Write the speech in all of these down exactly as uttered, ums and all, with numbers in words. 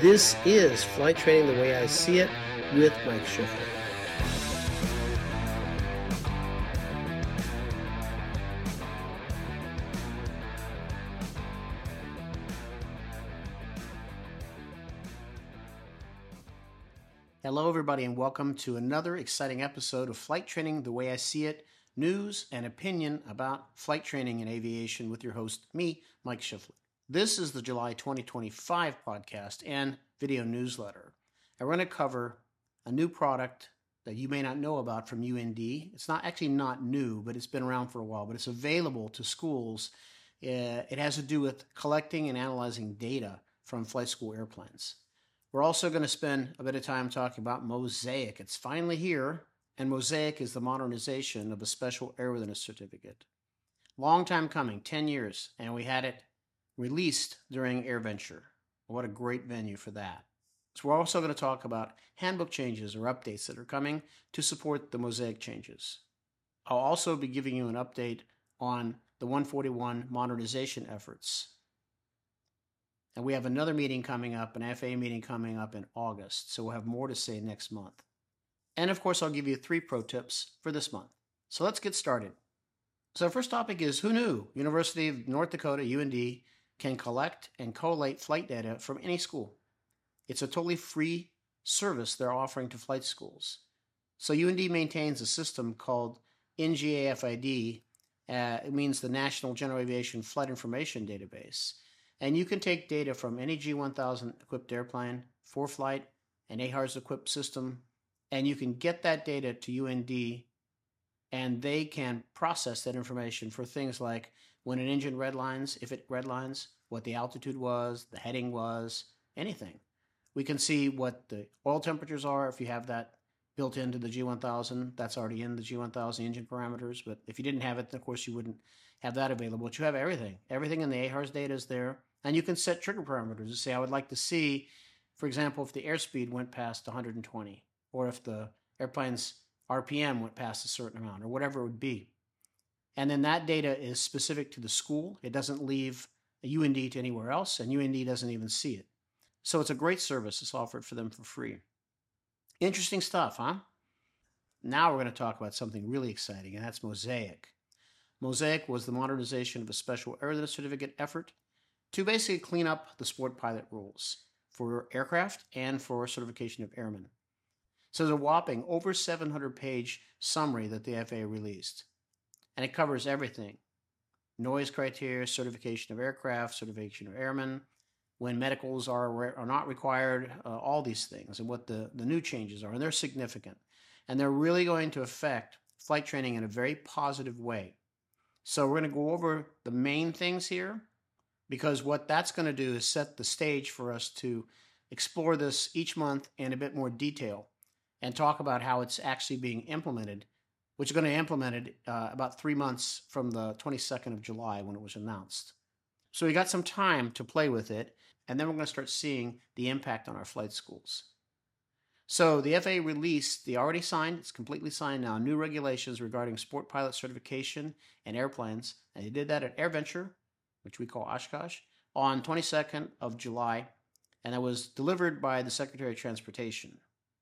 This is Flight Training the Way I See It with Mike Schiffler. Hello, everybody, and welcome to another exciting episode of Flight Training the Way I See It, news and opinion about flight training and aviation with your host, me, Mike Schiffler. This is the July twenty twenty-five podcast and video newsletter. I want to cover a new product that you may not know about from U N D. It's not actually not new, but it's been around for a while, but it's available to schools. Uh, it has to do with collecting and analyzing data from flight school airplanes. We're also going to spend a bit of time talking about Mosaic. It's finally here, and Mosaic is the modernization of a special airworthiness certificate. Long time coming, ten years, and we had it released during AirVenture. What a great venue for that. So we're also going to talk about handbook changes or updates that are coming to support the Mosaic changes. I'll also be giving you an update on the one forty-one modernization efforts. And we have another meeting coming up, an F A A meeting coming up in August, so we'll have more to say next month. And of course, I'll give you three pro tips for this month. So let's get started. So our first topic is, who knew University of North Dakota, U N D, can collect and collate flight data from any school? It's a totally free service they're offering to flight schools. So U N D maintains a system called N G A F I D. Uh, it means the National General Aviation Flight Information Database. And you can take data from any G one thousand equipped airplane, ForeFlight, an A H A R S equipped system, and you can get that data to U N D, and they can process that information for things like when an engine redlines, if it redlines, what the altitude was, the heading was, anything. We can see what the oil temperatures are if you have that built into the G one thousand. That's already in the G one thousand engine parameters, but if you didn't have it, then of course you wouldn't have that available. But you have everything. Everything in the A H A R S data is there, and you can set trigger parameters to say, I would like to see, for example, if the airspeed went past one hundred twenty, or if the airplane's R P M went past a certain amount, or whatever it would be. And then that data is specific to the school. It doesn't leave a U N D to anywhere else, and U N D doesn't even see it. So it's a great service. It's offered for them for free. Interesting stuff, huh? Now we're going to talk about something really exciting, and that's Mosaic. Mosaic was the modernization of a special airworthiness certificate effort to basically clean up the sport pilot rules for aircraft and for certification of airmen. So there's a whopping over seven hundred page summary that the F A A released, and it covers everything. Noise criteria, certification of aircraft, certification of airmen, when medicals are, are not required, uh, all these things, and what the, the new changes are, and they're significant. And they're really going to affect flight training in a very positive way. So we're going to go over the main things here, because what that's going to do is set the stage for us to explore this each month in a bit more detail and talk about how it's actually being implemented, which is going to be implemented uh, about three months from the twenty-second of July when it was announced. So we got some time to play with it, and then we're going to start seeing the impact on our flight schools. So the F A A released the already signed, it's completely signed now, new regulations regarding sport pilot certification and airplanes. And they did that at AirVenture, which we call Oshkosh, on twenty-second of July. And it was delivered by the Secretary of Transportation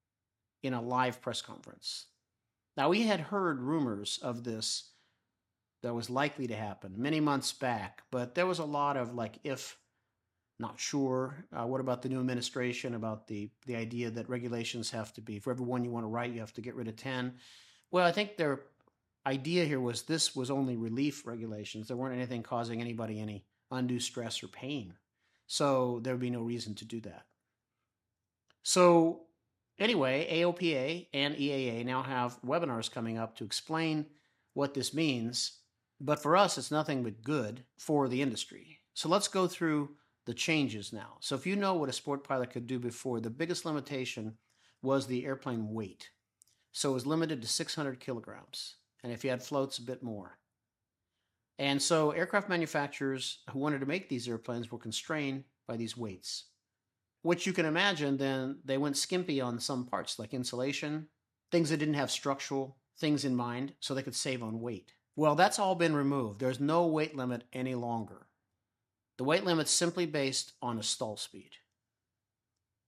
in a live press conference. Now, we had heard rumors of this that was likely to happen many months back, but there was a lot of like, if, not sure. Uh, what about the new administration, about the, the idea that regulations have to be, for every one you want to write, you have to get rid of ten? Well, I think their idea here was this was only relief regulations. There weren't anything causing anybody any undue stress or pain. So there would be no reason to do that. So anyway, A O P A and E A A now have webinars coming up to explain what this means. But for us, it's nothing but good for the industry. So let's go through the changes now. So if you know what a sport pilot could do before, the biggest limitation was the airplane weight. So it was limited to six hundred kilograms. And if you had floats, a bit more. And so aircraft manufacturers who wanted to make these airplanes were constrained by these weights, which you can imagine then they went skimpy on some parts like insulation, things that didn't have structural things in mind so they could save on weight. Well, that's all been removed. There's no weight limit any longer. The weight limit's simply based on a stall speed.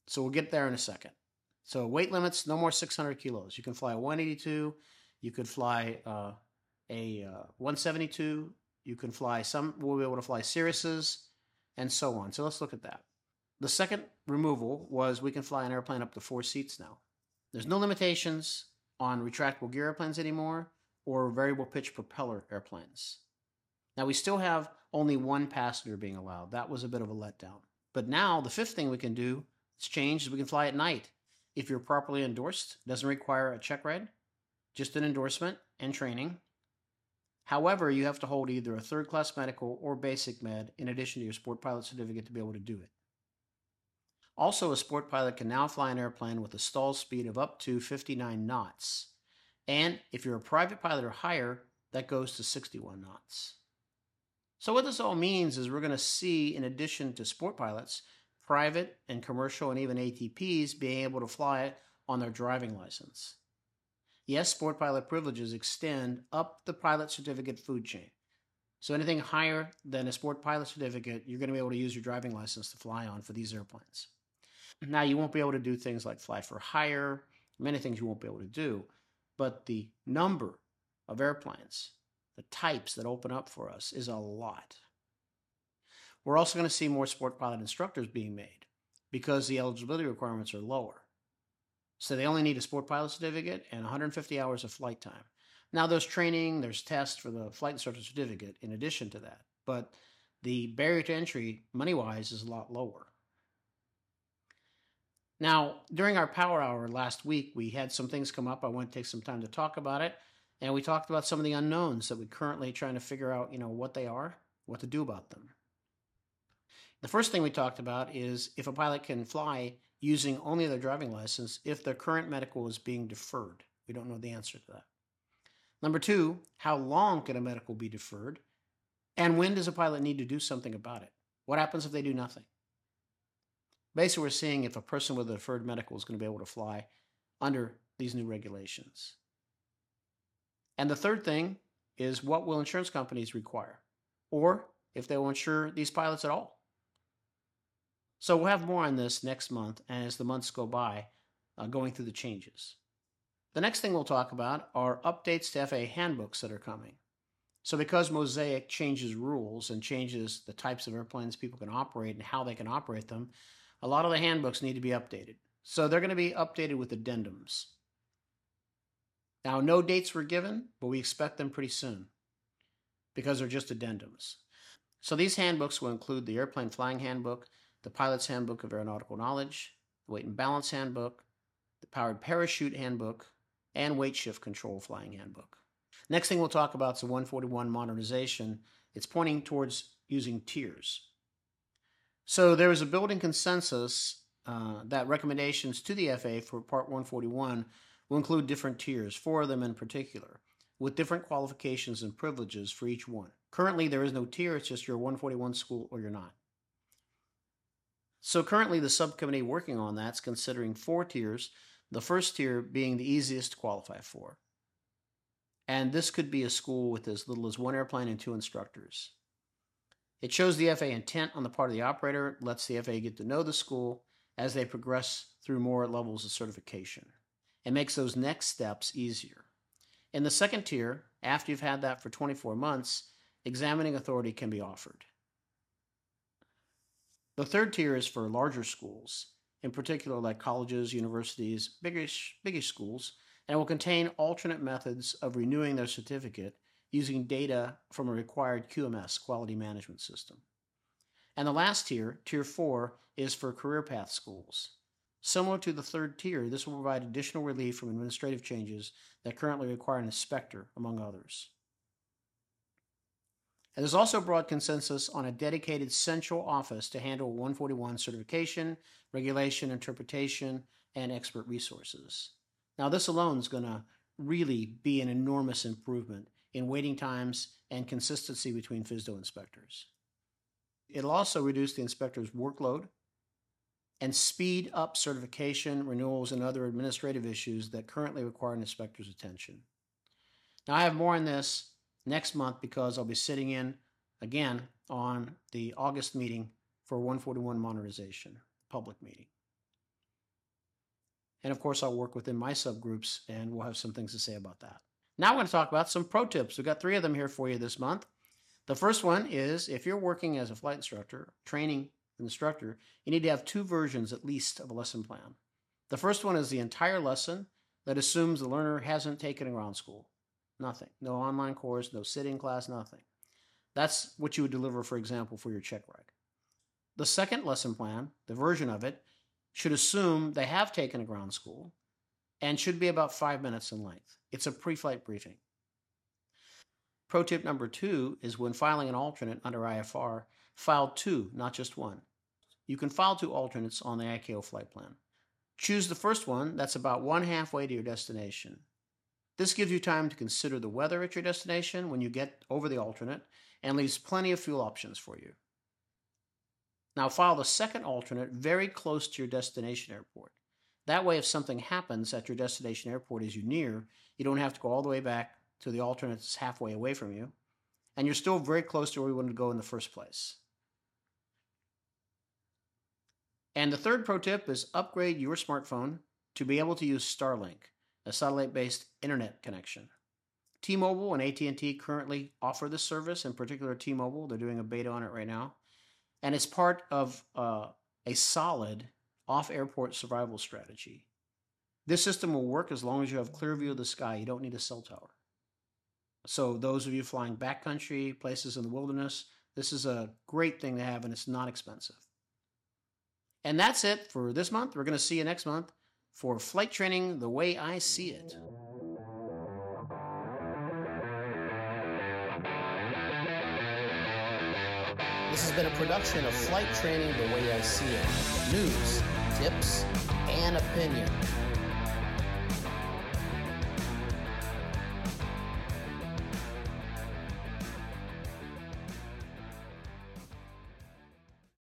So we'll get there in a second. So weight limits, no more six hundred kilos. You can fly a one eighty-two. You could fly uh, a uh, one seventy-two. You can fly some, we'll be able to fly Cirruses and so on. So let's look at that. The second removal was we can fly an airplane up to four seats now. There's no limitations on retractable gear airplanes anymore or variable pitch propeller airplanes. Now we still have only one passenger being allowed. That was a bit of a letdown. But now the fifth thing we can do, it's changed, is we can fly at night. If you're properly endorsed, it doesn't require a check ride, just an endorsement and training. However, you have to hold either a third class medical or basic med in addition to your sport pilot certificate to be able to do it. Also, a sport pilot can now fly an airplane with a stall speed of up to fifty-nine knots. And if you're a private pilot or higher, that goes to sixty-one knots. So what this all means is we're going to see, in addition to sport pilots, private and commercial and even A T Ps being able to fly on their driving license. Yes, sport pilot privileges extend up the pilot certificate food chain. So anything higher than a sport pilot certificate, you're going to be able to use your driving license to fly on for these airplanes. Now, you won't be able to do things like fly for hire, many things you won't be able to do, but the number of airplanes, the types that open up for us is a lot. We're also going to see more sport pilot instructors being made because the eligibility requirements are lower. So they only need a sport pilot certificate and one hundred fifty hours of flight time. Now there's training, there's tests for the flight instructor certificate in addition to that, but the barrier to entry money-wise is a lot lower. Now, during our power hour last week, we had some things come up. I want to take some time to talk about it. And we talked about some of the unknowns that we're currently trying to figure out, you know, what they are, what to do about them. The first thing we talked about is if a pilot can fly using only their driving license if their current medical is being deferred. We don't know the answer to that. Number two, how long can a medical be deferred? And when does a pilot need to do something about it? What happens if they do nothing? Basically, we're seeing if a person with a deferred medical is going to be able to fly under these new regulations. And the third thing is what will insurance companies require? Or if they will insure these pilots at all. So we'll have more on this next month and as the months go by, uh, going through the changes. The next thing we'll talk about are updates to F A A handbooks that are coming. So because Mosaic changes rules and changes the types of airplanes people can operate and how they can operate them, a lot of the handbooks need to be updated. So they're going to be updated with addendums. Now, no dates were given, but we expect them pretty soon because they're just addendums. So these handbooks will include the Airplane Flying Handbook, the Pilot's Handbook of Aeronautical Knowledge, the Weight and Balance Handbook, the Powered Parachute Handbook, and Weight Shift Control Flying Handbook. Next thing we'll talk about is the one forty-one modernization. It's pointing towards using tiers. So there is a building consensus uh, that recommendations to the F A A for Part one forty-one will include different tiers, four of them in particular, with different qualifications and privileges for each one. Currently, there is no tier. It's just you're a one forty-one school or you're not. So currently, the subcommittee working on that is considering four tiers, the first tier being the easiest to qualify for. And this could be a school with as little as one airplane and two instructors. It shows the F A A intent on the part of the operator, lets the F A A get to know the school as they progress through more levels of certification. It makes those next steps easier. In the second tier, after you've had that for twenty-four months, examining authority can be offered. The third tier is for larger schools, in particular like colleges, universities, biggish, biggish schools, and it will contain alternate methods of renewing their certificate using data from a required Q M S, Quality Management System. And the last tier, Tier four, is for career path schools. Similar to the third tier, this will provide additional relief from administrative changes that currently require an inspector, among others. And there's also broad consensus on a dedicated central office to handle one forty-one certification, regulation, interpretation, and expert resources. Now, this alone is going to really be an enormous improvement in waiting times and consistency between F S D O inspectors. It'll also reduce the inspector's workload and speed up certification, renewals, and other administrative issues that currently require an inspector's attention. Now, I have more on this next month because I'll be sitting in again on the August meeting for one forty-one modernization, public meeting. And of course, I'll work within my subgroups and we'll have some things to say about that. Now I'm going to talk about some pro tips. We've got three of them here for you this month. The first one is if you're working as a flight instructor, training instructor, you need to have two versions at least of a lesson plan. The first one is the entire lesson that assumes the learner hasn't taken a ground school. Nothing. No online course, no sitting class, nothing. That's what you would deliver, for example, for your check ride. The second lesson plan, the version of it, should assume they have taken a ground school and should be about five minutes in length. It's a pre-flight briefing. Pro tip number two is when filing an alternate under I F R, file two, not just one. You can file two alternates on the I C A O flight plan. Choose the first one that's about one halfway to your destination. This gives you time to consider the weather at your destination when you get over the alternate and leaves plenty of fuel options for you. Now file the second alternate very close to your destination airport. That way, if something happens at your destination airport as you near, you don't have to go all the way back to the alternate that's halfway away from you, and you're still very close to where you wanted to go in the first place. And the third pro tip is upgrade your smartphone to be able to use Starlink, a satellite-based internet connection. T-Mobile and A T and T currently offer this service, in particular T-Mobile. They're doing a beta on it right now. And it's part of uh, a solid off-airport survival strategy. This system will work as long as you have clear view of the sky. You don't need a cell tower. So those of you flying backcountry, places in the wilderness, this is a great thing to have, and it's not expensive. And that's it for this month. We're going to see you next month for Flight Training the Way I See It. This has been a production of Flight Training the Way I See It. News, tips, and opinion.